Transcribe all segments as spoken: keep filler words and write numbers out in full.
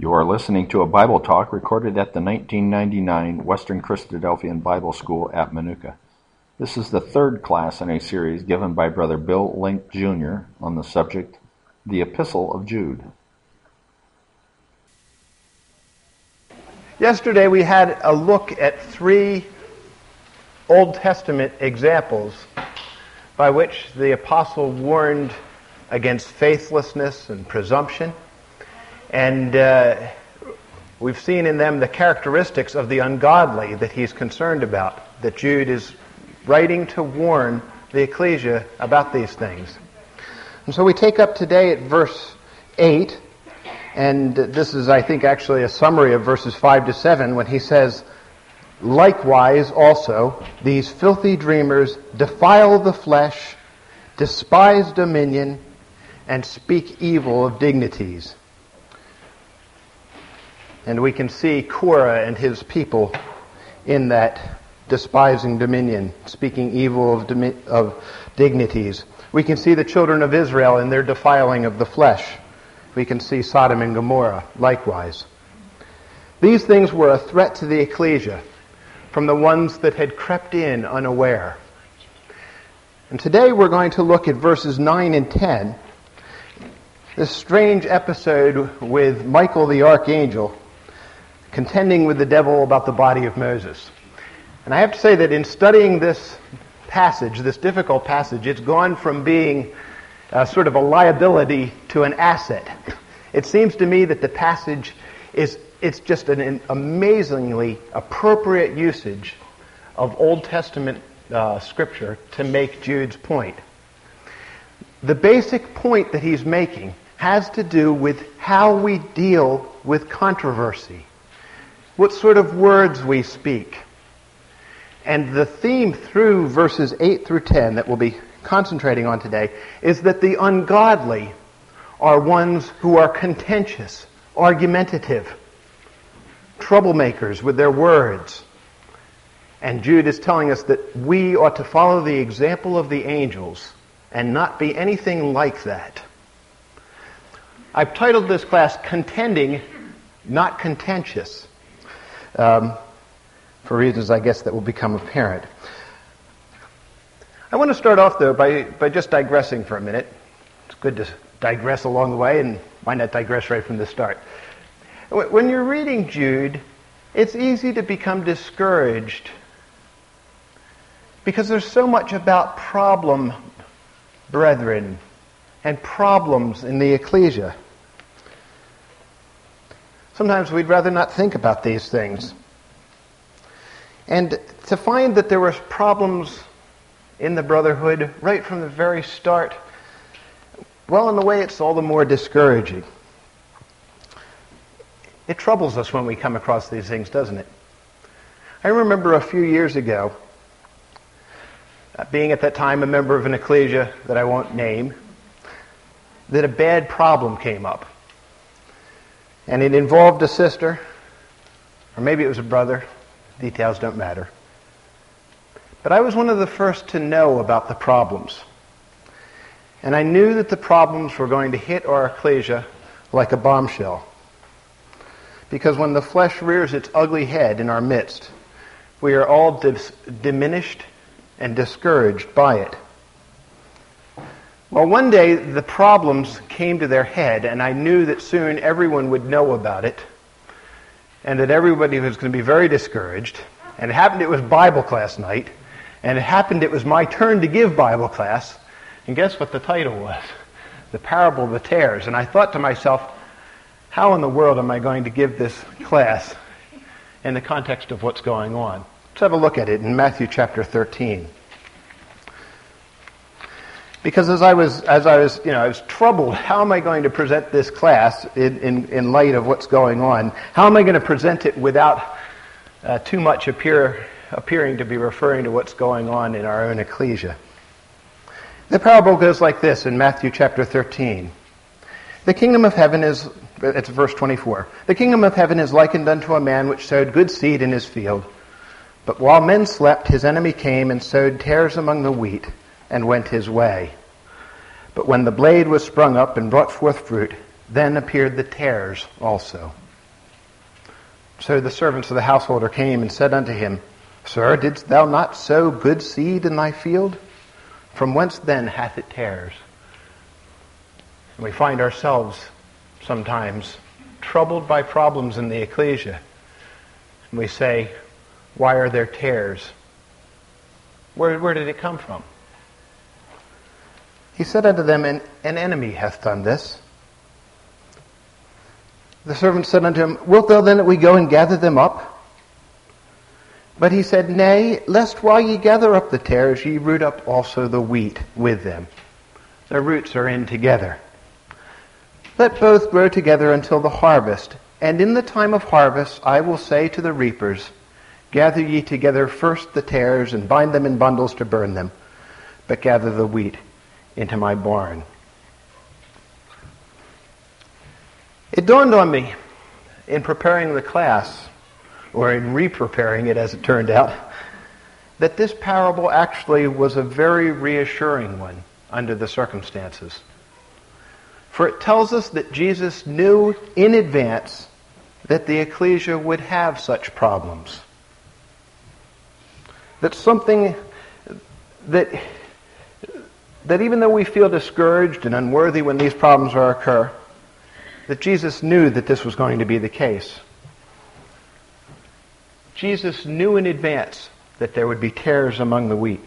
You are listening to a Bible talk recorded at the nineteen ninety-nine Western Christadelphian Bible School at Manuka. This is the third class in a series given by Brother Bill Link, Junior on the subject, The Epistle of Jude. Yesterday we had a look at three Old Testament examples by which the apostle warned against faithlessness and presumption. And uh, we've seen in them the characteristics of the ungodly that he's concerned about, that Jude is writing to warn the ecclesia about these things. And so we take up today at verse eight, and this is, I think, actually a summary of verses five to seven, when he says, "Likewise also, these filthy dreamers defile the flesh, despise dominion, and speak evil of dignities." And we can see Korah and his people in that despising dominion, speaking evil of, dimi- of dignities. We can see the children of Israel in their defiling of the flesh. We can see Sodom and Gomorrah likewise. These things were a threat to the ecclesia from the ones that had crept in unaware. And today we're going to look at verses nine and ten, this strange episode with Michael the archangel contending with the devil about the body of Moses. And I have to say that in studying this passage, this difficult passage, it's gone from being uh, sort of a liability to an asset. It seems to me that the passage is it's just an, an amazingly appropriate usage of Old Testament uh, scripture to make Jude's point. The basic point that he's making has to do with how we deal with controversy, what sort of words we speak. And the theme through verses eight through ten that we'll be concentrating on today is that the ungodly are ones who are contentious, argumentative, troublemakers with their words. And Jude is telling us that we ought to follow the example of the angels and not be anything like that. I've titled this class, Contending, Not Contentious. Um, for reasons, I guess, that will become apparent. I want to start off, though, by, by just digressing for a minute. It's good to digress along the way, and why not digress right from the start? When you're reading Jude, it's easy to become discouraged because there's so much about problem brethren and problems in the ecclesia. Sometimes we'd rather not think about these things. And to find that there were problems in the brotherhood right from the very start, well, in a way, it's all the more discouraging. It troubles us when we come across these things, doesn't it? I remember a few years ago, being at that time a member of an ecclesia that I won't name, that a bad problem came up. And it involved a sister, or maybe it was a brother. Details don't matter. But I was one of the first to know about the problems. And I knew that the problems were going to hit our ecclesia like a bombshell. Because when the flesh rears its ugly head in our midst, we are all dis- diminished and discouraged by it. Well, one day the problems came to their head, and I knew that soon everyone would know about it, and that everybody was going to be very discouraged. And it happened it was Bible class night, and it happened it was my turn to give Bible class, and guess what the title was? The Parable of the Tares. And I thought to myself, how in the world am I going to give this class in the context of what's going on? Let's have a look at it in Matthew chapter thirteen. Because as I was, as I was, you know, I was troubled. How am I going to present this class in, in, in light of what's going on? How am I going to present it without uh, too much appear, appearing to be referring to what's going on in our own ecclesia? The parable goes like this in Matthew chapter thirteen. The kingdom of heaven is, it's verse twenty-four. The kingdom of heaven is likened unto a man which sowed good seed in his field. But while men slept, his enemy came and sowed tares among the wheat, and went his way. But when the blade was sprung up and brought forth fruit, then appeared the tares also. So the servants of the householder came and said unto him, Sir, didst thou not sow good seed in thy field? From whence then hath it tares? And we find ourselves sometimes troubled by problems in the ecclesia. And we say, why are there tares? Where, where did it come from? He said unto them, an, an enemy hath done this. The servant said unto him, Wilt thou then that we go and gather them up? But he said, Nay, lest while ye gather up the tares, ye root up also the wheat with them. Their roots are in together. Let both grow together until the harvest. And in the time of harvest I will say to the reapers, Gather ye together first the tares, and bind them in bundles to burn them, but gather the wheat into my barn. It dawned on me in preparing the class, or in re-preparing it as it turned out, that this parable actually was a very reassuring one under the circumstances. For it tells us that Jesus knew in advance that the ecclesia would have such problems. That something that, that even though we feel discouraged and unworthy when these problems are occur, that Jesus knew that this was going to be the case. Jesus knew in advance that there would be tares among the wheat.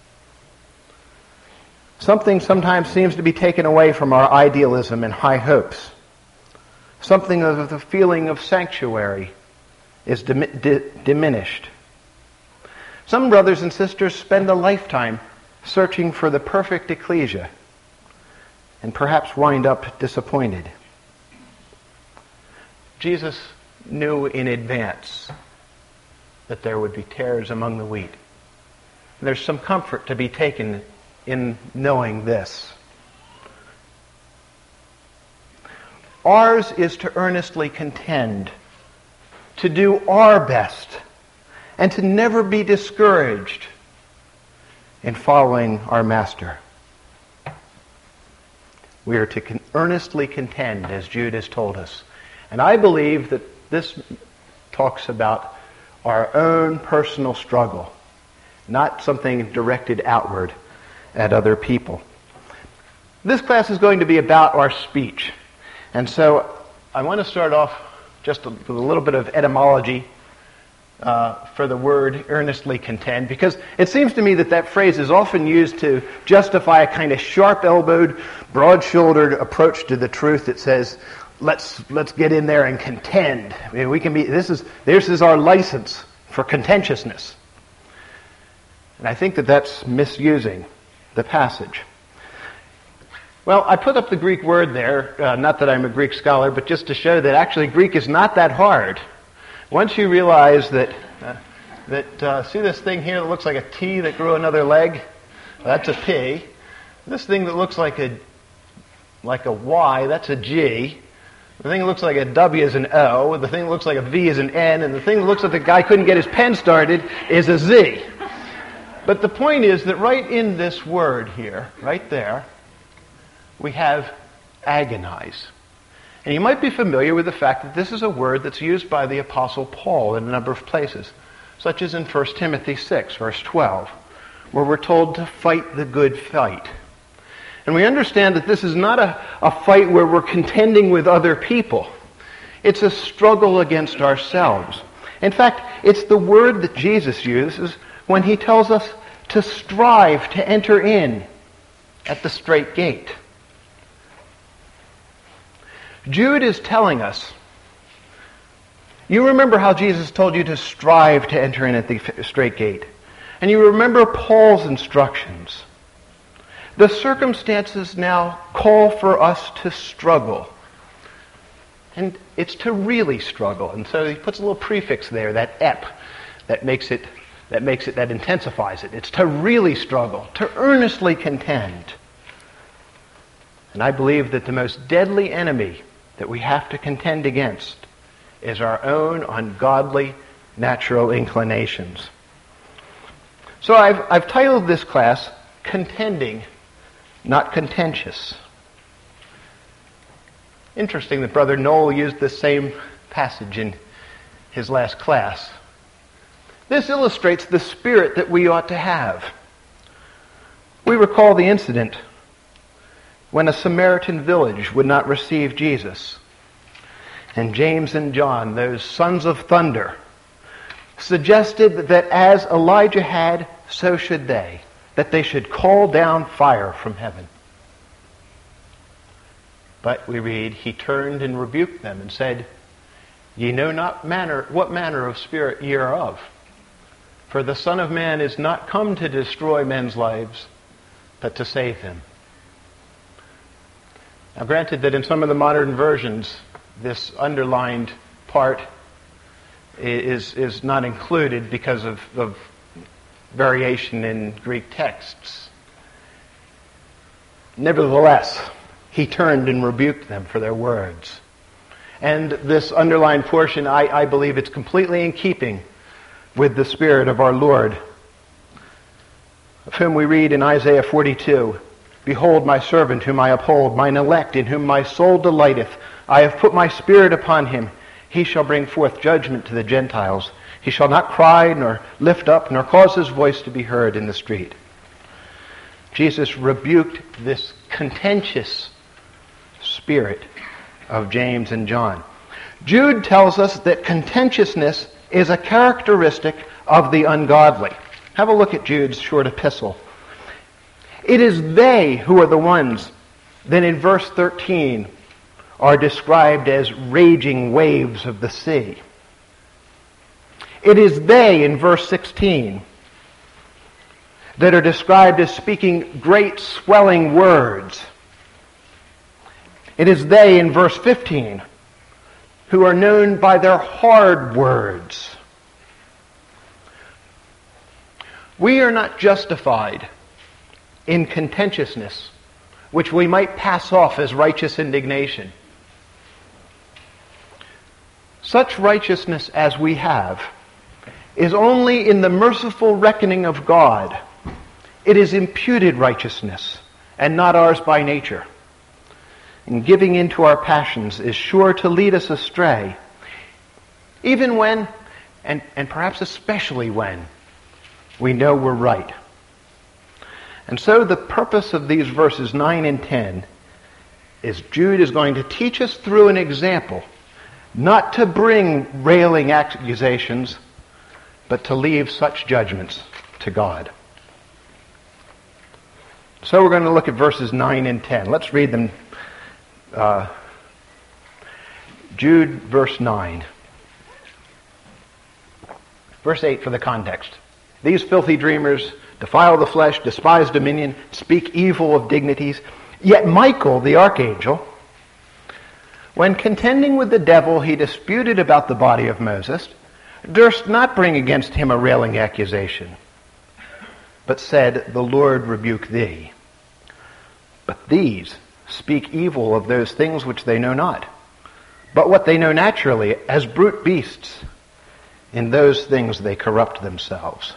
Something sometimes seems to be taken away from our idealism and high hopes. Something of the feeling of sanctuary is dim- di- diminished. Some brothers and sisters spend a lifetime searching for the perfect ecclesia and perhaps wind up disappointed. Jesus knew in advance that there would be tares among the wheat. There's some comfort to be taken in knowing this. Ours is to earnestly contend, to do our best, and to never be discouraged in following our Master. We are to con- earnestly contend, as Jude has told us. And I believe that this talks about our own personal struggle, not something directed outward at other people. This class is going to be about our speech. And so I want to start off just with a little bit of etymology uh, for the word earnestly contend, because it seems to me that that phrase is often used to justify a kind of sharp-elbowed, broad-shouldered approach to the truth that says, let's let's get in there and contend. I mean, we can be, this is, this is our license for contentiousness. And I think that that's misusing the passage. Well, I put up the Greek word there, uh, not that I'm a Greek scholar, but just to show that actually Greek is not that hard. Once you realize that, uh, that uh, see this thing here that looks like a T that grew another leg? Well, that's a P. This thing that looks like a like a Y, that's a G. The thing that looks like a W is an O. The thing that looks like a V is an N. And the thing that looks like the guy couldn't get his pen started is a Z. But the point is that right in this word here, right there, we have agonize. And you might be familiar with the fact that this is a word that's used by the Apostle Paul in a number of places, such as in First Timothy six, verse twelve, where we're told to fight the good fight. And we understand that this is not a, a fight where we're contending with other people. It's a struggle against ourselves. In fact, it's the word that Jesus uses when he tells us to strive to enter in at the strait gate. Jude is telling us, you remember how Jesus told you to strive to enter in at the strait gate. And you remember Paul's instructions. The circumstances now call for us to struggle. And it's to really struggle. And so he puts a little prefix there, that ep, that makes it, that makes it, that intensifies it. It's to really struggle, to earnestly contend. And I believe that the most deadly enemy that we have to contend against is our own ungodly natural inclinations. So I've, I've titled this class, Contending, Not Contentious. Interesting that Brother Noel used the same passage in his last class. This illustrates the spirit that we ought to have. We recall the incident when a Samaritan village would not receive Jesus. And James and John, those sons of thunder, suggested that as Elijah had, so should they, that they should call down fire from heaven. But we read, he turned and rebuked them and said, Ye know not manner, what manner of spirit ye are of. For the Son of Man is not come to destroy men's lives, but to save them. Now granted that in some of the modern versions, this underlined part is, is not included because of, of variation in Greek texts. Nevertheless, he turned and rebuked them for their words. And this underlined portion, I, I believe it's completely in keeping with the Spirit of our Lord, of whom we read in Isaiah forty-two, Behold my servant whom I uphold, mine elect in whom my soul delighteth. I have put my Spirit upon him. He shall bring forth judgment to the Gentiles. He shall not cry, nor lift up, nor cause his voice to be heard in the street. Jesus rebuked this contentious spirit of James and John. Jude tells us that contentiousness is a characteristic of the ungodly. Have a look at Jude's short epistle. It is they who are the ones that in verse thirteen are described as raging waves of the sea. It is they in verse sixteen that are described as speaking great swelling words. It is they in verse fifteen who are known by their hard words. We are not justified in contentiousness, which we might pass off as righteous indignation. Such righteousness as we have is only in the merciful reckoning of God. It is imputed righteousness and not ours by nature. And giving in to our passions is sure to lead us astray, even when, and, and perhaps especially when, we know we're right. And so the purpose of these verses nine and ten is Jude is going to teach us through an example, not to bring railing accusations, but to leave such judgments to God. So we're going to look at verses nine and ten. Let's read them. Uh, Jude, verse nine. Verse eight for the context. These filthy dreamers defile the flesh, despise dominion, speak evil of dignities. Yet Michael, the archangel, when contending with the devil, he disputed about the body of Moses, durst not bring against him a railing accusation, but said, The Lord rebuke thee. But these speak evil of those things which they know not, but what they know naturally, as brute beasts. In those things they corrupt themselves.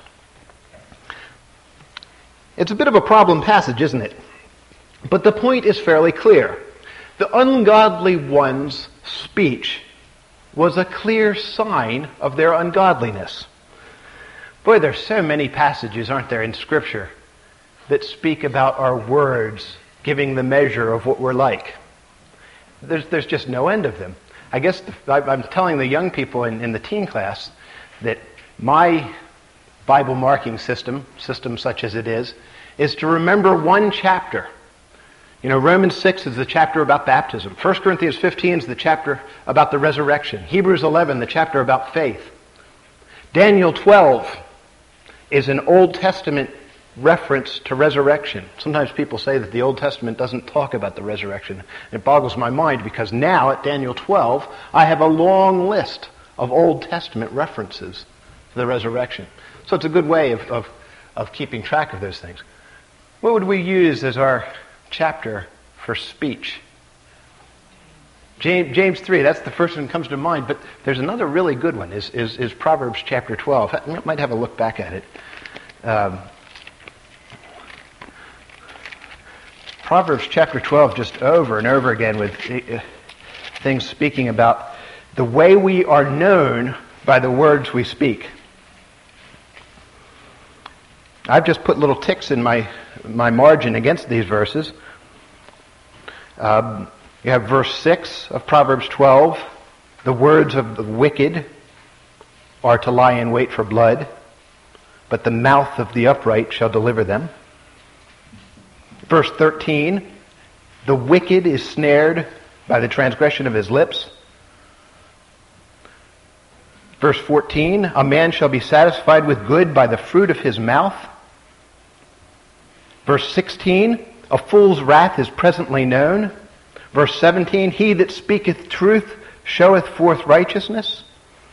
It's a bit of a problem passage, isn't it? But the point is fairly clear. The ungodly one's speech was a clear sign of their ungodliness. Boy, there's so many passages, aren't there, in Scripture that speak about our words giving the measure of what we're like. There's, there's just no end of them. I guess the, I, I'm telling the young people in, in the teen class that my Bible marking system, system such as it is, is to remember one chapter. You know, Romans six is the chapter about baptism. First Corinthians fifteen is the chapter about the resurrection. Hebrews eleven, the chapter about faith. Daniel twelve is an Old Testament reference to resurrection. Sometimes people say that the Old Testament doesn't talk about the resurrection. It boggles my mind because now at Daniel twelve, I have a long list of Old Testament references to the resurrection. So it's a good way of, of, of keeping track of those things. What would we use as our chapter for speech? James, James three, that's the first one that comes to mind, but there's another really good one, is, is, is Proverbs chapter twelve. I might have a look back at it. Um, Proverbs chapter twelve, just over and over again with uh, things speaking about the way we are known by the words we speak. I've just put little ticks in my, my margin against these verses. Um, you have verse six of Proverbs twelve. The words of the wicked are to lie in wait for blood, but the mouth of the upright shall deliver them. Verse thirteen, the wicked is snared by the transgression of his lips. Verse fourteen, a man shall be satisfied with good by the fruit of his mouth. Verse sixteen, a fool's wrath is presently known. Verse seventeen, he that speaketh truth showeth forth righteousness.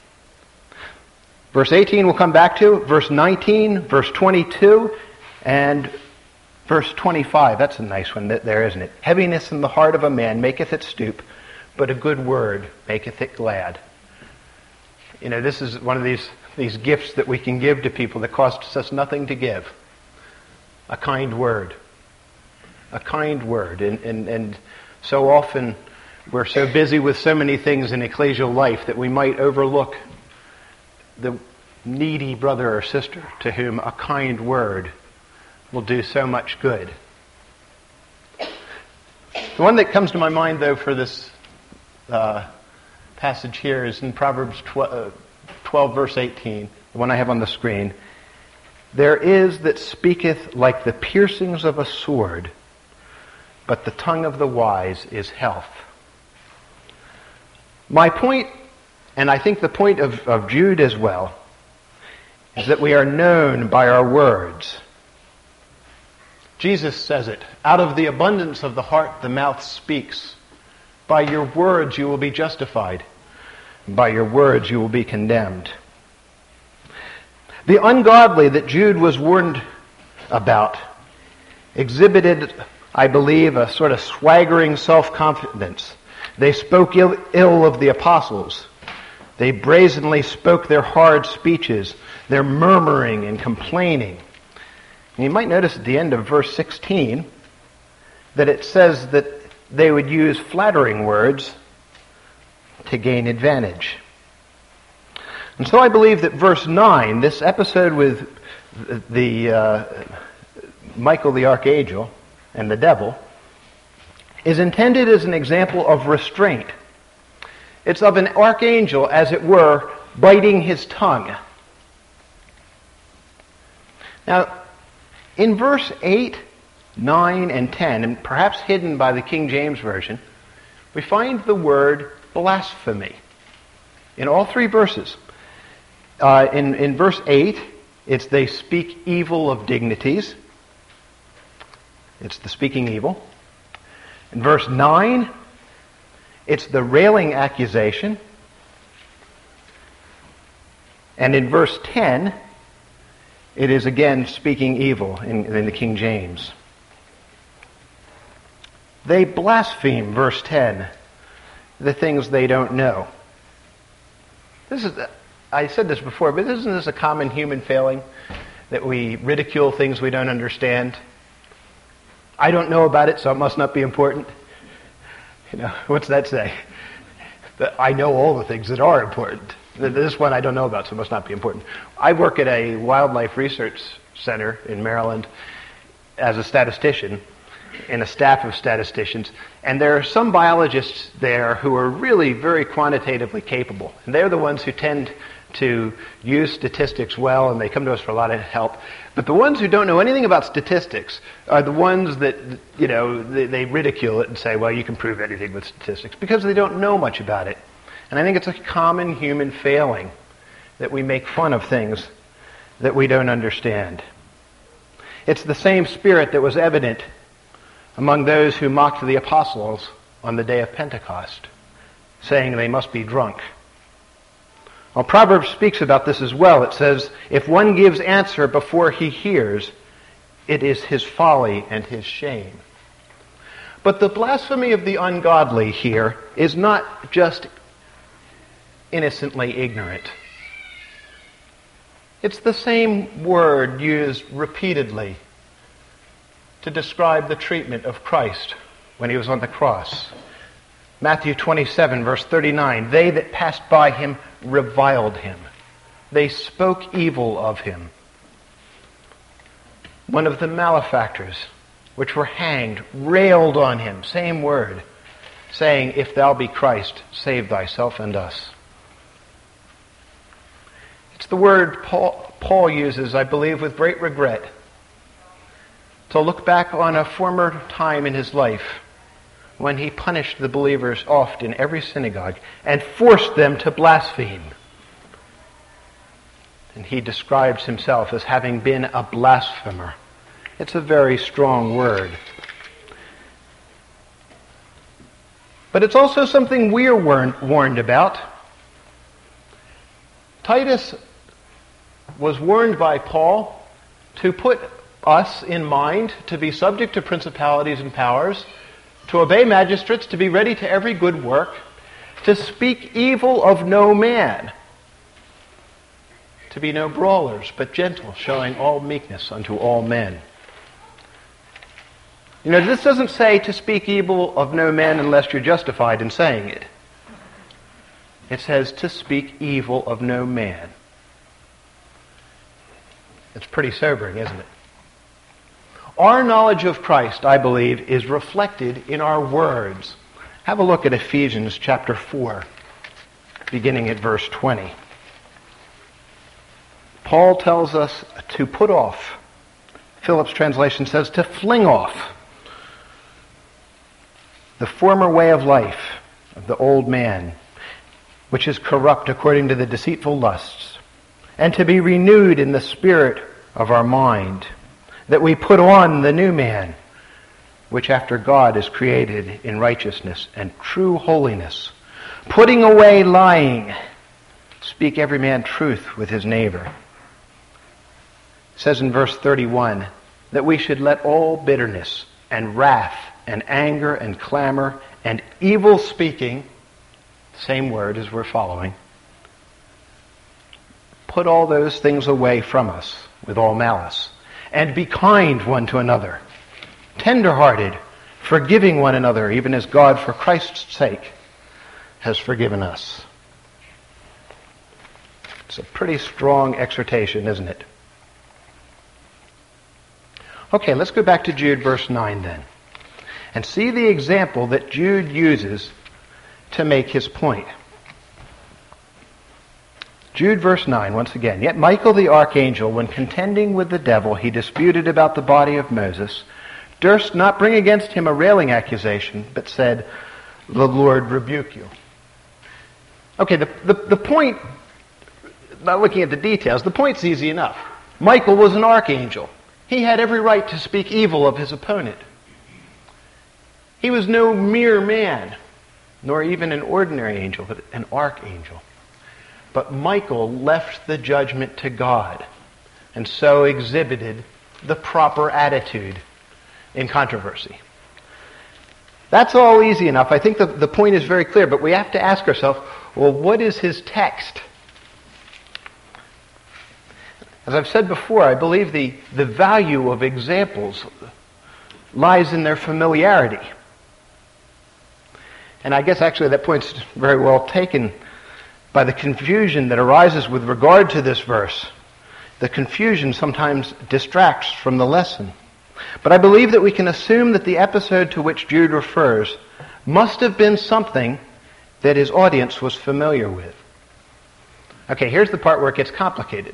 Verse eighteen we'll come back to. Verse nineteen, verse twenty-two, and verse twenty-five. That's a nice one there, isn't it? Heaviness in the heart of a man maketh it stoop, but a good word maketh it glad. You know, this is one of these, these gifts that we can give to people that costs us nothing to give. A kind word. A kind word. And, and, and so often we're so busy with so many things in ecclesial life that we might overlook the needy brother or sister to whom a kind word will do so much good. The one that comes to my mind, though, for this uh, passage here is in Proverbs twelve, verse eighteen, the one I have on the screen. There is that speaketh like the piercings of a sword, but the tongue of the wise is health. My point, and I think the point of, of Jude as well, is that we are known by our words. Jesus says it, out of the abundance of the heart the mouth speaks. By your words you will be justified. By your words you will be condemned. The ungodly that Jude was warned about exhibited, I believe, a sort of swaggering self-confidence. They spoke ill, ill of the apostles. They brazenly spoke their hard speeches. They're murmuring and complaining. And you might notice at the end of verse sixteen that it says that they would use flattering words to gain advantage. And so I believe that verse nine, this episode with the uh, Michael the archangel and the devil, is intended as an example of restraint. It's of an archangel, as it were, biting his tongue. Now, in verse eight, nine, and ten, and perhaps hidden by the King James Version, we find the word blasphemy in all three verses. Uh, in, in verse eight, it's they speak evil of dignities. It's the speaking evil. In verse nine, it's the railing accusation. And in verse ten, it is again speaking evil in, in the King James. They blaspheme, verse ten, the things they don't know. This is, I said this before, but isn't this a common human failing? That we ridicule things we don't understand? I don't know about it, so it must not be important. You know, what's that say? That I know all the things that are important. This one I don't know about, so it must not be important. I work at a wildlife research center in Maryland as a statistician, in a staff of statisticians, and there are some biologists there who are really very quantitatively capable. And they're the ones who tend to use statistics well, and they come to us for a lot of help. But the ones who don't know anything about statistics are the ones that, you know, they, they ridicule it and say, well, you can prove anything with statistics, because they don't know much about it. And I think it's a common human failing that we make fun of things that we don't understand. It's the same spirit that was evident among those who mocked the apostles on the day of Pentecost, saying they must be drunk. Well, Proverbs speaks about this as well. It says, if one gives answer before he hears, it is his folly and his shame. But the blasphemy of the ungodly here is not just innocently ignorant. It's the same word used repeatedly to describe the treatment of Christ when he was on the cross. Matthew twenty-seven, verse thirty-nine, they that passed by him reviled him. They spoke evil of him. One of the malefactors, which were hanged, railed on him, same word, saying, "If thou be Christ, save thyself and us." It's the word Paul, Paul uses, I believe, with great regret, to look back on a former time in his life when he punished the believers oft in every synagogue and forced them to blaspheme. And he describes himself as having been a blasphemer. It's a very strong word. But it's also something we're warned about. Titus was warned by Paul to put us in mind to be subject to principalities and powers, to obey magistrates, to be ready to every good work, to speak evil of no man, to be no brawlers, but gentle, showing all meekness unto all men. You know, this doesn't say to speak evil of no man unless you're justified in saying it. It says to speak evil of no man. It's pretty sobering, isn't it? Our knowledge of Christ, I believe, is reflected in our words. Have a look at Ephesians chapter four, beginning at verse twenty. Paul tells us to put off. Phillips' translation says to fling off the former way of life of the old man, which is corrupt according to the deceitful lusts, and to be renewed in the spirit of our mind, that we put on the new man, which after God is created in righteousness and true holiness, putting away lying, speak every man truth with his neighbor. It says in verse thirty-one that we should let all bitterness and wrath and anger and clamor and evil speaking, same word as we're following, put all those things away from us with all malice, and be kind one to another, tender-hearted, forgiving one another, even as God, for Christ's sake, has forgiven us. It's a pretty strong exhortation, isn't it? Okay, let's go back to Jude verse nine then, and see the example that Jude uses to make his point. Jude verse nine, once again. Yet Michael the archangel, when contending with the devil, he disputed about the body of Moses, durst not bring against him a railing accusation, but said, "The Lord rebuke you." Okay, the, the, the point, not looking at the details, the point's easy enough. Michael was an archangel. He had every right to speak evil of his opponent. He was no mere man, nor even an ordinary angel, but an archangel. But Michael left the judgment to God, and so exhibited the proper attitude in controversy. That's all easy enough. I think the, the point is very clear, but we have to ask ourselves, well, what is his text? As I've said before, I believe the, the value of examples lies in their familiarity. And I guess actually that point's very well taken by the confusion that arises with regard to this verse. The confusion sometimes distracts from the lesson. But I believe that we can assume that the episode to which Jude refers must have been something that his audience was familiar with. Okay, here's the part where it gets complicated.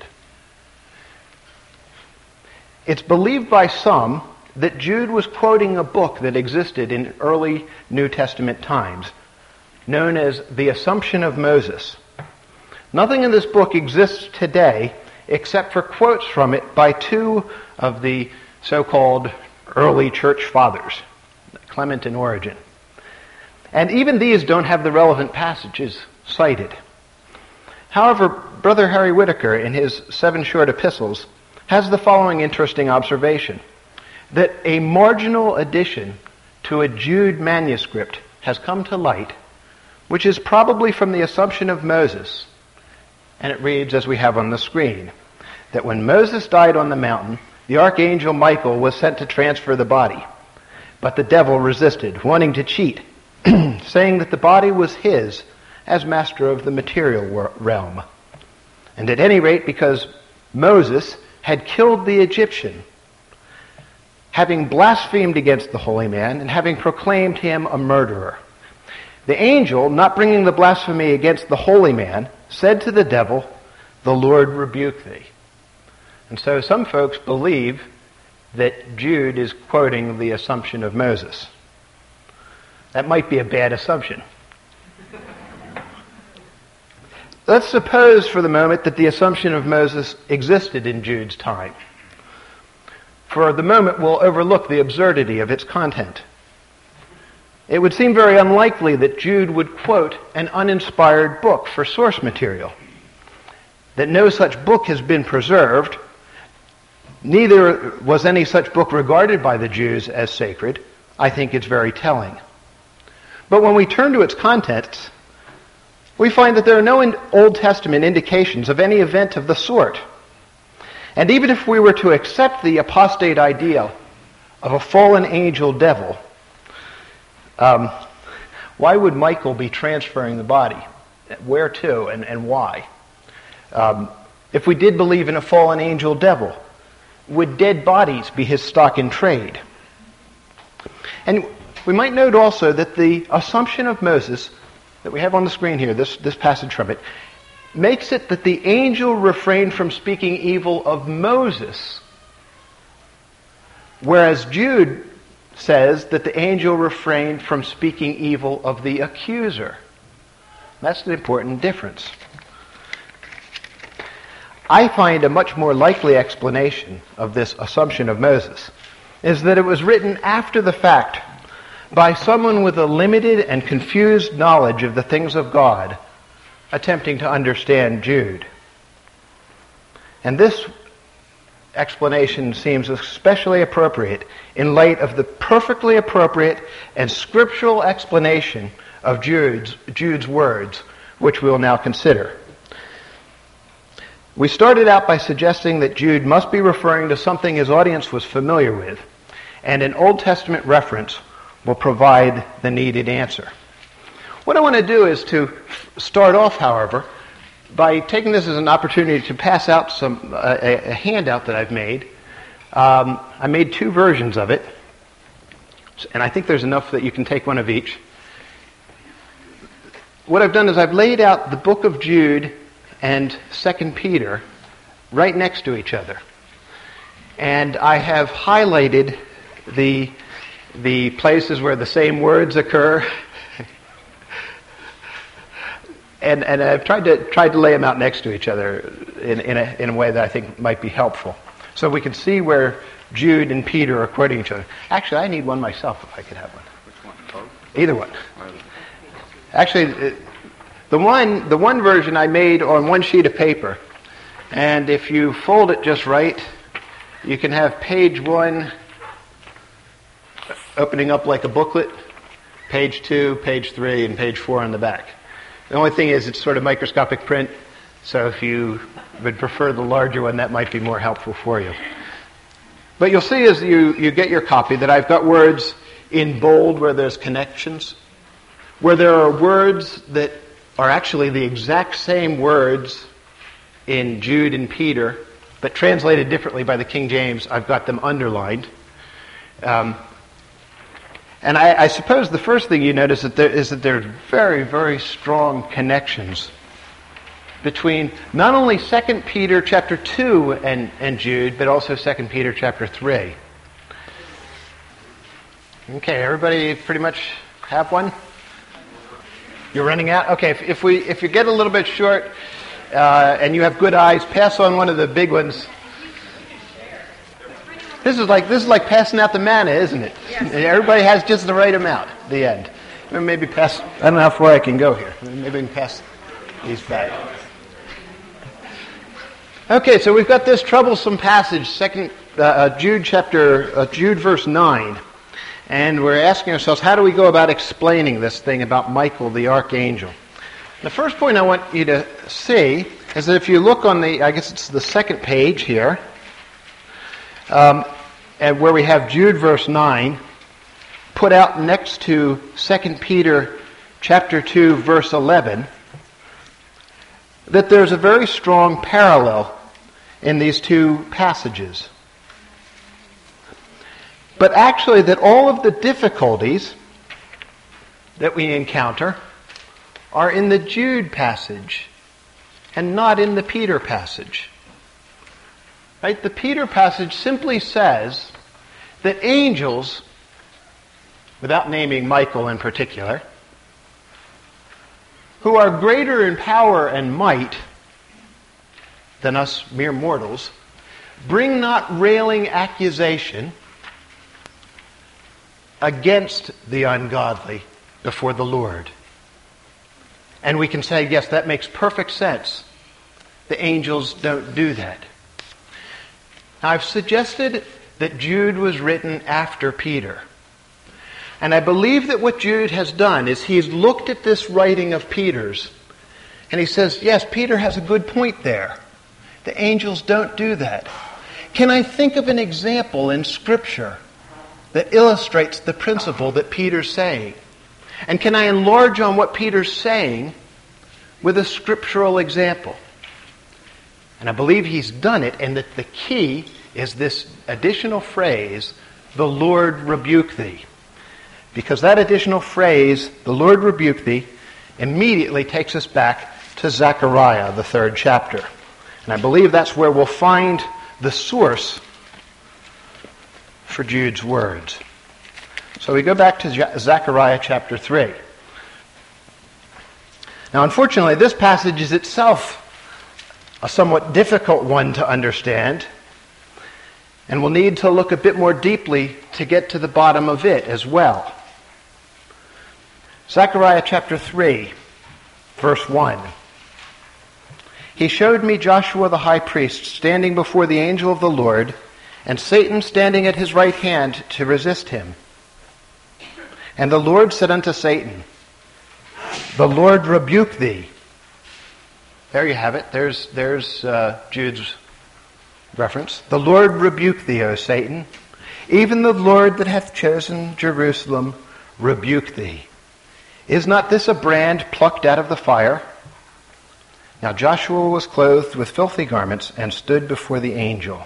It's believed by some that Jude was quoting a book that existed in early New Testament times, known as the Assumption of Moses. Nothing in this book exists today except for quotes from it by two of the so-called early church fathers, Clement and Origen. And even these don't have the relevant passages cited. However, Brother Harry Whitaker, in his Seven Short Epistles, has the following interesting observation, that a marginal addition to a Jude manuscript has come to light, which is probably from the Assumption of Moses. And it reads, as we have on the screen, that when Moses died on the mountain, the archangel Michael was sent to transfer the body. But the devil resisted, wanting to cheat, saying that the body was his, as master of the material realm. And at any rate, because Moses had killed the Egyptian, having blasphemed against the holy man and having proclaimed him a murderer. The angel, not bringing the blasphemy against the holy man, said to the devil, "The Lord rebuke thee." And so some folks believe that Jude is quoting the Assumption of Moses. That might be a bad assumption. Let's suppose for the moment that the Assumption of Moses existed in Jude's time. For the moment, we'll overlook the absurdity of its content. It would seem very unlikely that Jude would quote an uninspired book for source material. That no such book has been preserved, neither was any such book regarded by the Jews as sacred, I think it's very telling. But when we turn to its contents, we find that there are no Old Testament indications of any event of the sort. And even if we were to accept the apostate idea of a fallen angel devil, um, why would Michael be transferring the body? Where to and, and why? Um, if we did believe in a fallen angel devil, would dead bodies be his stock in trade? And we might note also that the Assumption of Moses that we have on the screen here, this, this passage from it, makes it that the angel refrained from speaking evil of Moses, whereas Jude says that the angel refrained from speaking evil of the accuser. That's an important difference. I find a much more likely explanation of this Assumption of Moses is that it was written after the fact by someone with a limited and confused knowledge of the things of God, attempting to understand Jude. And this explanation seems especially appropriate in light of the perfectly appropriate and scriptural explanation of Jude's, Jude's words, which we will now consider. We started out by suggesting that Jude must be referring to something his audience was familiar with, and an Old Testament reference will provide the needed answer. What I want to do is to start off, however, by taking this as an opportunity to pass out some uh, a, a handout that I've made. Um, I made two versions of it, and I think there's enough that you can take one of each. What I've done is I've laid out the book of Jude and Second Peter right next to each other. And I have highlighted the the places where the same words occur. and and I've tried to tried to lay them out next to each other in, in a in a way that I think might be helpful. So we can see where Jude and Peter are quoting each other. Actually, I need one myself if I could have one. Which one? Both? Either one. Actually, the one the one version I made on one sheet of paper, and if you fold it just right, you can have page one opening up like a booklet, page two, page three, and page four on the back. The only thing is it's sort of microscopic print, so if you would prefer the larger one, that might be more helpful for you. But you'll see as you, you get your copy that I've got words in bold where there's connections, where there are words that are actually the exact same words in Jude and Peter, but translated differently by the King James. I've got them underlined. Um, and I, I suppose the first thing you notice that there is that there's very, very strong connections between not only Second Peter chapter two and, and Jude, but also Second Peter chapter three. Okay, everybody pretty much have one? You're running out? Okay, if, if we if you get a little bit short uh, and you have good eyes, pass on one of the big ones. This is like this is like passing out the manna, isn't it? Yes. Everybody has just the right amount at the end. Maybe pass. I don't know how far I can go here. Maybe we can pass these back. Okay, so we've got this troublesome passage, second uh, uh, Jude chapter, uh, Jude verse nine, and we're asking ourselves, how do we go about explaining this thing about Michael the archangel? The first point I want you to see is that if you look on the, I guess it's the second page here, um, and where we have Jude verse nine, put out next to Second Peter chapter two verse eleven, that there's a very strong parallel in these two passages. But actually that all of the difficulties that we encounter are in the Jude passage and not in the Peter passage. Right? The Peter passage simply says that angels, without naming Michael in particular, who are greater in power and might than us mere mortals, bring not railing accusation against the ungodly before the Lord. And we can say, yes, that makes perfect sense. The angels don't do that. Now, I've suggested that Jude was written after Peter. And I believe that what Jude has done is he's looked at this writing of Peter's and he says, yes, Peter has a good point there. The angels don't do that. Can I think of an example in Scripture that illustrates the principle that Peter's saying? And can I enlarge on what Peter's saying with a scriptural example? And I believe he's done it, and that the key is this additional phrase, the Lord rebuke thee. Because that additional phrase, the Lord rebuke thee, immediately takes us back to Zechariah, the third chapter. And I believe that's where we'll find the source for Jude's words. So we go back to Zechariah chapter three. Now, unfortunately, this passage is itself a somewhat difficult one to understand, and we'll need to look a bit more deeply to get to the bottom of it as well. Zechariah chapter three, verse one. He showed me Joshua the high priest standing before the angel of the Lord, and Satan standing at his right hand to resist him. And the Lord said unto Satan, the Lord rebuke thee. There you have it. There's, there's uh, Jude's reference. The Lord rebuke thee, O Satan. Even the Lord that hath chosen Jerusalem rebuke thee. Is not this a brand plucked out of the fire? Now Joshua was clothed with filthy garments and stood before the angel.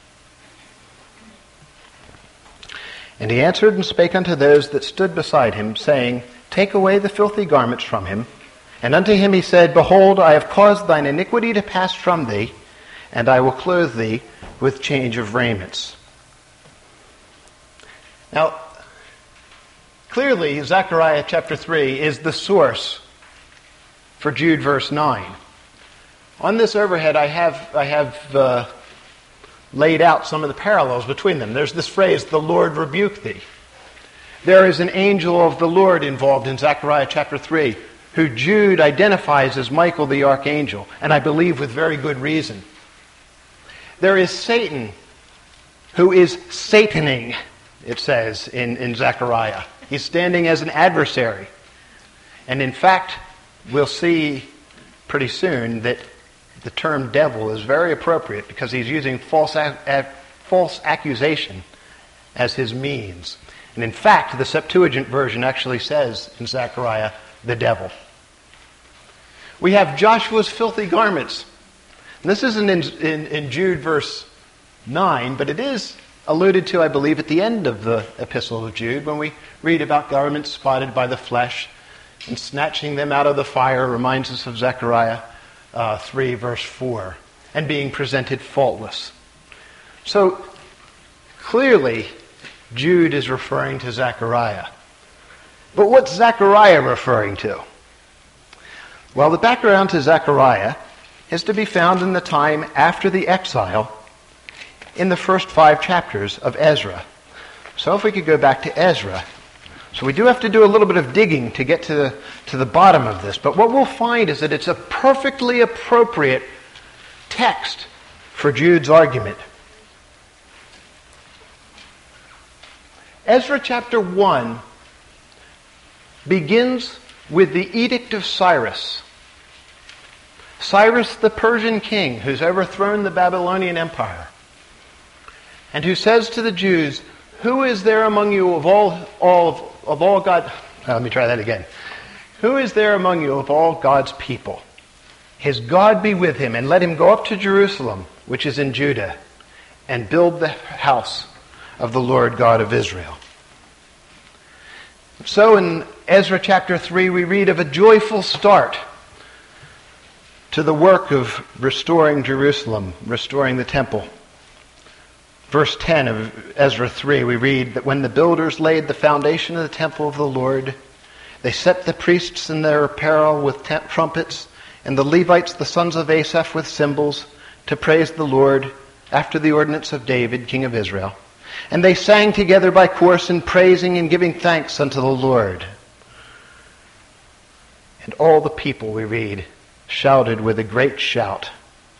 And he answered and spake unto those that stood beside him, saying, Take away the filthy garments from him. And unto him he said, Behold, I have caused thine iniquity to pass from thee, and I will clothe thee with change of raiments. Now, clearly, Zechariah chapter three is the source for Jude verse nine. On this overhead, I have, I have uh, laid out some of the parallels between them. There's this phrase, the Lord rebuke thee. There is an angel of the Lord involved in Zechariah chapter three, who Jude identifies as Michael the archangel, and I believe with very good reason. There is Satan, who is Sataning, it says in, in Zechariah. He's standing as an adversary. And in fact, we'll see pretty soon that the term devil is very appropriate because he's using false, a- false accusation as his means. And in fact, the Septuagint version actually says in Zechariah, the devil. We have Joshua's filthy garments. And this isn't in, in, in Jude verse nine, but it is alluded to, I believe, at the end of the epistle of Jude when we read about garments spotted by the flesh and snatching them out of the fire. Reminds us of Zechariah uh, three verse four, and being presented faultless. So clearly Jude is referring to Zechariah. But what's Zechariah referring to? Well, the background to Zechariah is to be found in the time after the exile in the first five chapters of Ezra. So if we could go back to Ezra. So we do have to do a little bit of digging to get to the, to the bottom of this. But what we'll find is that it's a perfectly appropriate text for Jude's argument. Ezra chapter one begins with the Edict of Cyrus. Cyrus, the Persian king, who's overthrown the Babylonian Empire, and who says to the Jews, Who is there among you of all, all of all God... Oh, let me try that again. Who is there among you of all God's people? his God be with him, and let him go up to Jerusalem, which is in Judah, and build the house of the Lord God of Israel. So in Ezra chapter three, we read of a joyful start to the work of restoring Jerusalem, restoring the temple. Verse ten of Ezra three, we read that when the builders laid the foundation of the temple of the Lord, they set the priests in their apparel with t- trumpets, and the Levites, the sons of Asaph, with cymbals, to praise the Lord after the ordinance of David, king of Israel. And they sang together by course in praising and giving thanks unto the Lord. And all the people, we read, shouted with a great shout.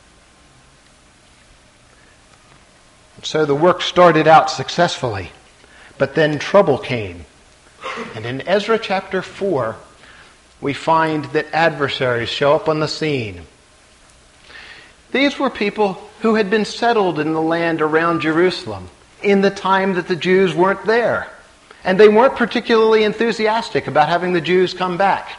So the work started out successfully, but then trouble came. And in Ezra chapter four, we find that adversaries show up on the scene. These were people who had been settled in the land around Jerusalem in the time that the Jews weren't there. And they weren't particularly enthusiastic about having the Jews come back.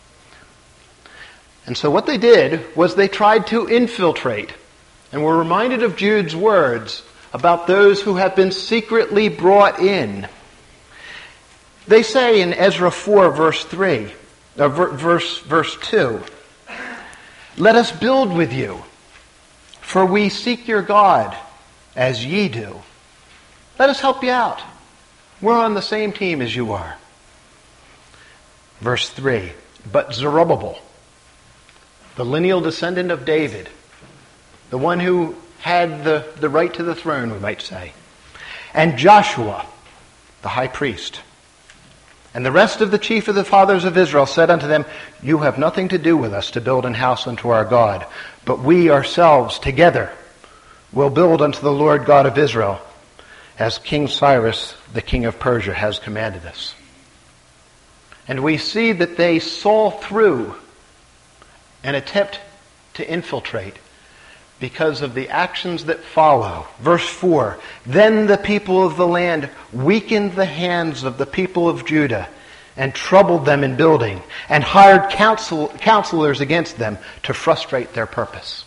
And so what they did was they tried to infiltrate. And we're reminded of Jude's words about those who have been secretly brought in. They say in Ezra four, verse three, or verse, verse two, let us build with you, for we seek your God as ye do. Let us help you out. We're on the same team as you are. Verse three, but Zerubbabel, the lineal descendant of David, the one who had the, the right to the throne, we might say, and Joshua, the high priest, and the rest of the chief of the fathers of Israel said unto them, you have nothing to do with us to build an house unto our God, but we ourselves together will build unto the Lord God of Israel, as King Cyrus, the king of Persia, has commanded us. And we see that they saw through an attempt to infiltrate because of the actions that follow. Verse four, then the people of the land weakened the hands of the people of Judah and troubled them in building and hired counsel, counselors against them to frustrate their purpose.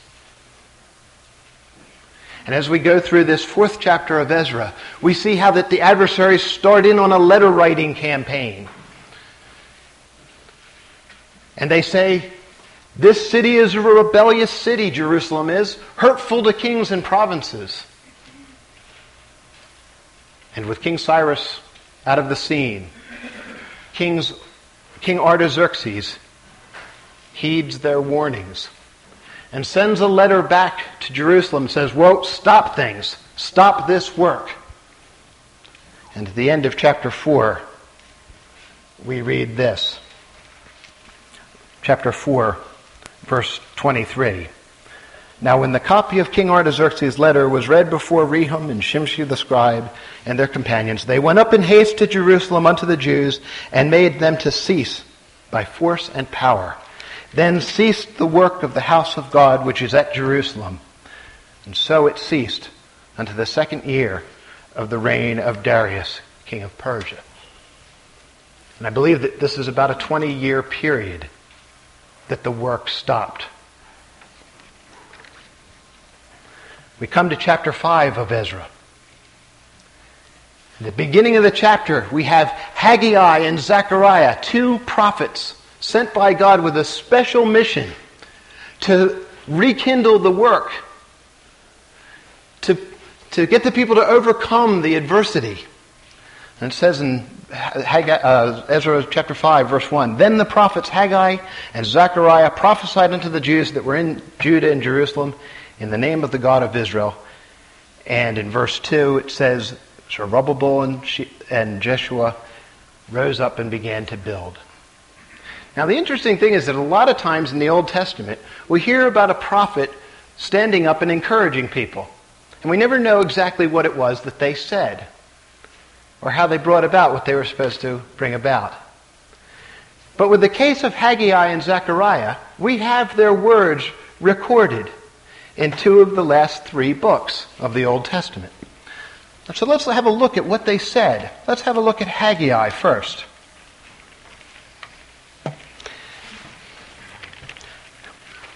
And as we go through this fourth chapter of Ezra, we see how that the adversaries start in on a letter writing campaign. And they say, this city is a rebellious city, Jerusalem is, hurtful to kings and provinces. And with King Cyrus out of the scene, King's, King Artaxerxes heeds their warnings and sends a letter back to Jerusalem and says, whoa, stop things. Stop this work. And at the end of chapter four, we read this. Chapter four, verse twenty-three. Now when the copy of King Artaxerxes' letter was read before Rehum and Shimshai the scribe and their companions, they went up in haste to Jerusalem unto the Jews and made them to cease by force and power. Then ceased the work of the house of God which is at Jerusalem. And so it ceased unto the second year of the reign of Darius, king of Persia. And I believe that this is about a twenty-year period that the work stopped. We come to chapter five of Ezra. At the beginning of the chapter, we have Haggai and Zechariah, two prophets sent by God with a special mission to rekindle the work, to, to get the people to overcome the adversity. And it says in Haggai, uh, Ezra chapter five, verse one, then the prophets Haggai and Zechariah prophesied unto the Jews that were in Judah and Jerusalem in the name of the God of Israel. And in verse two it says, Zerubbabel and, she, and Jeshua rose up and began to build. Now the interesting thing is that a lot of times in the Old Testament we hear about a prophet standing up and encouraging people. And we never know exactly what it was that they said, or how they brought about what they were supposed to bring about. But with the case of Haggai and Zechariah, we have their words recorded in two of the last three books of the Old Testament. So let's have a look at what they said. Let's have a look at Haggai first.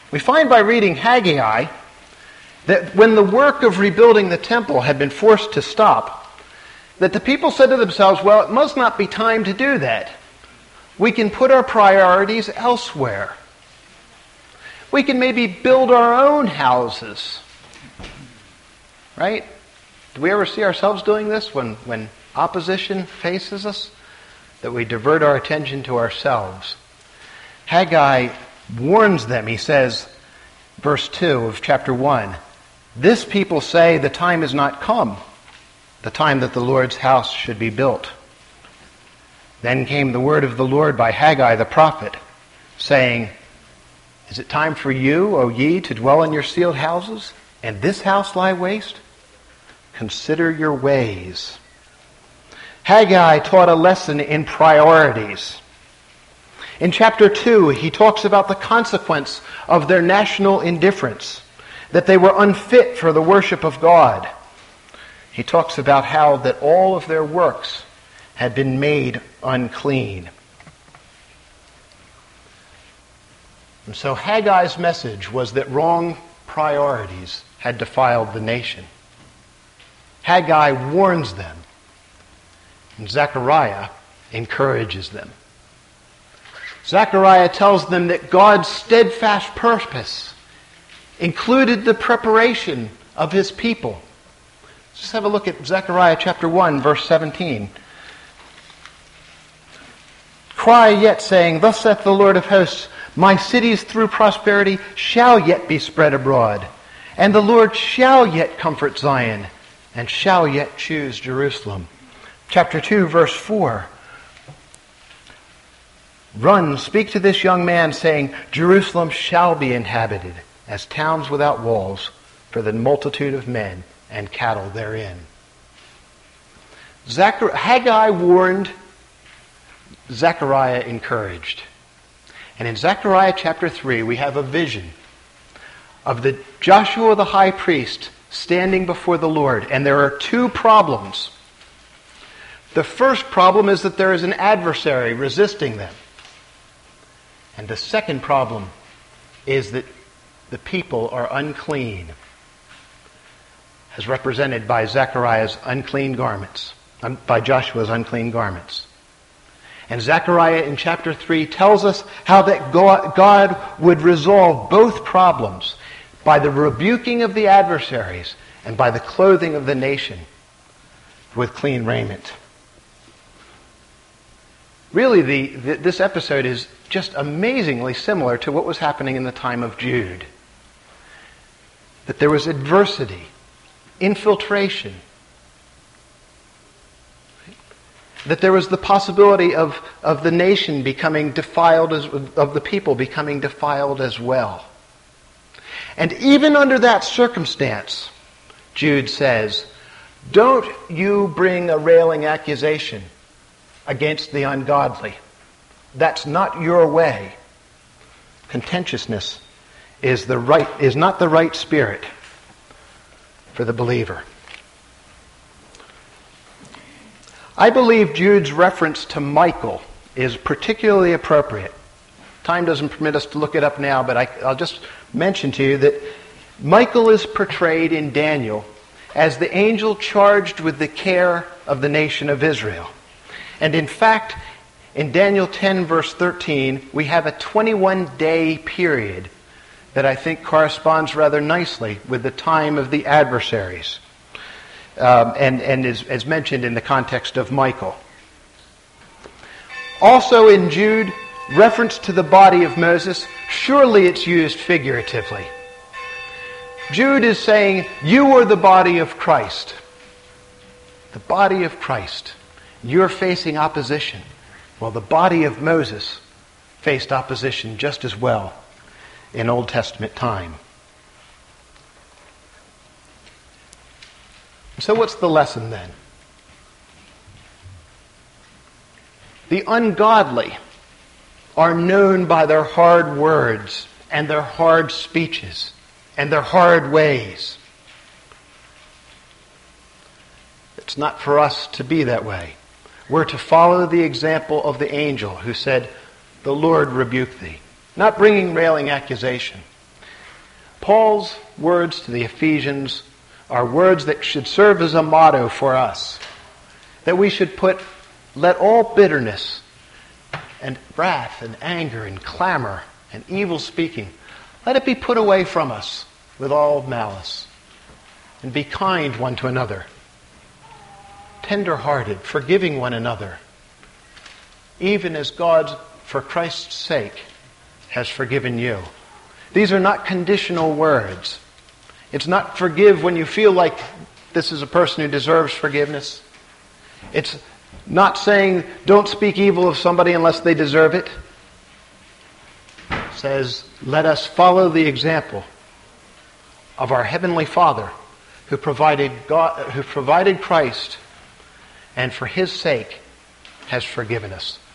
We find by reading Haggai that when the work of rebuilding the temple had been forced to stop, that the people said to themselves, well, it must not be time to do that. We can put our priorities elsewhere. We can maybe build our own houses. Right? Do we ever see ourselves doing this when, when opposition faces us? That we divert our attention to ourselves. Haggai warns them. He says, verse two of chapter one, "This people say the time is not come, the time that the Lord's house should be built. Then came the word of the Lord by Haggai the prophet, saying, Is it time for you, O ye, to dwell in your sealed houses, and this house lie waste? Consider your ways." Haggai taught a lesson in priorities. In chapter two, he talks about the consequence of their national indifference, that they were unfit for the worship of God. He talks about how that all of their works had been made unclean. And so Haggai's message was that wrong priorities had defiled the nation. Haggai warns them, and Zechariah encourages them. Zechariah tells them that God's steadfast purpose included the preparation of his people. Just have a look at Zechariah chapter one, verse seventeen. "Cry yet, saying, Thus saith the Lord of hosts, My cities through prosperity shall yet be spread abroad, and the Lord shall yet comfort Zion, and shall yet choose Jerusalem." Chapter two, verse four. "Run, speak to this young man, saying, Jerusalem shall be inhabited, as towns without walls, for the multitude of men and cattle therein." Zechariah, Haggai warned, Zechariah encouraged. And in Zechariah chapter three, we have a vision of the Joshua the high priest standing before the Lord. And there are two problems. The first problem is that there is an adversary resisting them. And the second problem is that the people are unclean, as represented by Zechariah's unclean garments, by Joshua's unclean garments. And Zechariah in chapter three tells us how that God would resolve both problems by the rebuking of the adversaries and by the clothing of the nation with clean raiment. Really, the, the, this episode is just amazingly similar to what was happening in the time of Jude. That there was adversity, infiltration, that there was the possibility of, of the nation becoming defiled, as, of the people becoming defiled as well. And even under that circumstance, Jude says, don't you bring a railing accusation against the ungodly. That's not your way. Contentiousness is the right is not the right spirit for the believer. I believe Jude's reference to Michael is particularly appropriate. Time doesn't permit us to look it up now, but I, I'll just mention to you that Michael is portrayed in Daniel as the angel charged with the care of the nation of Israel. And in fact, in Daniel ten, verse thirteen, we have a twenty-one day period that I think corresponds rather nicely with the time of the adversaries, um, and, and is, is mentioned in the context of Michael. Also in Jude, reference to the body of Moses, surely it's used figuratively. Jude is saying, you are the body of Christ. The body of Christ. You're facing opposition. Well, the body of Moses faced opposition just as well in Old Testament time. So what's the lesson then? The ungodly are known by their hard words and their hard speeches and their hard ways. It's not for us to be that way. We're to follow the example of the angel who said, the Lord rebuke thee. Not bringing railing accusation, Paul's words to the Ephesians are words that should serve as a motto for us. That we should put, let all bitterness and wrath and anger and clamor and evil speaking, let it be put away from us with all malice. And be kind one to another, tender-hearted, forgiving one another, even as God, for Christ's sake, has forgiven you. These are not conditional words. It's not forgive when you feel like this is a person who deserves forgiveness. It's not saying don't speak evil of somebody unless they deserve it. It says, let us follow the example of our Heavenly Father who provided God, who provided Christ, and for His sake has forgiven us.